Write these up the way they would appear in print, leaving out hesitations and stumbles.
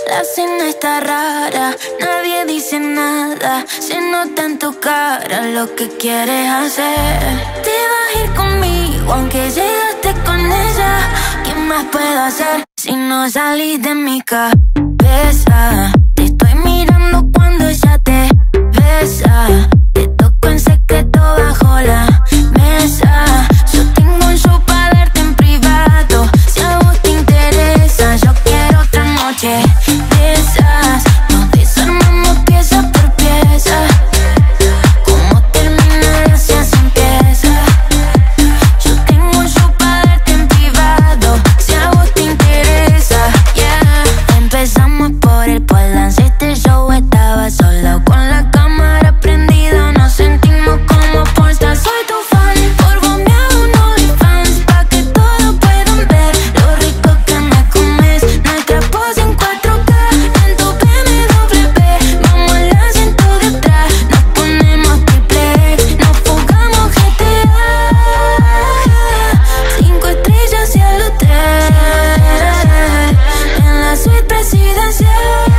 La cena está rara, nadie dice nada. Se nota en tu cara lo que quieres hacer. Te vas a ir conmigo aunque llegaste con ella. ¿Qué más puedo hacer si no salís de mi cabeza? Te estoy mirando cuando ella te besa. Te toco en secreto bajo la mesa. Yo tengo un show para darte en privado. Si a vos te interesa, yo quiero otra noche de esas. Nos desarmamos pieza por pieza. Como termina gracias empieza. Yo tengo un show para darte en privado. Si a vos te interesa, yeah. Empezamos por el Polance. Este show estaba solo con la cámara prendida. Nos sentimos como pornstar. Soy tu fan, por vos me hago un OnlyFans, pa' que todos puedan ver lo rico que me comes. Nuestra pose en 4K, en tu BMW. Vamos al asiento de atrás, nos ponemos triple X, nos fugamos GTA. 5 estrellas y el hotel, en la suite presidencial.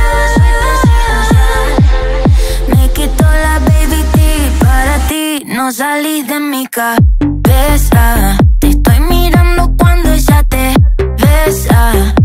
Me quito la baby tee para ti, no salís de mi cabeza. Te estoy mirando cuando ella te besa.